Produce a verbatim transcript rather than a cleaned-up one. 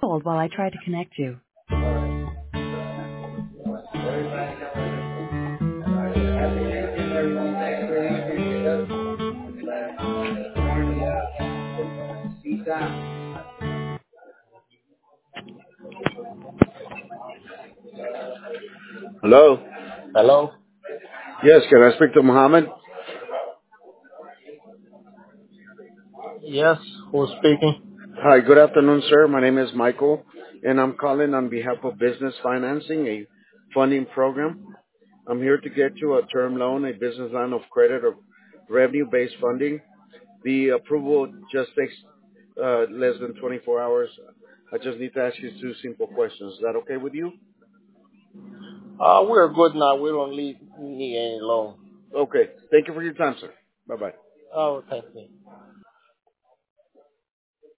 hold while I try to connect you. Hello. Hello? Yes, can I speak to Mohammed? Yes, who's speaking? Hi, good afternoon, sir. My name is Michael, and I'm calling on behalf of Business Financing, a funding program. I'm here to get you a term loan, a business line of credit, or revenue-based funding. The approval just takes uh, less than twenty-four hours. I just need to ask you two simple questions. Is that okay with you? Uh, we're good now. We don't need, need any loan. Okay. Thank you for your time, sir. Bye-bye. Oh, thank you.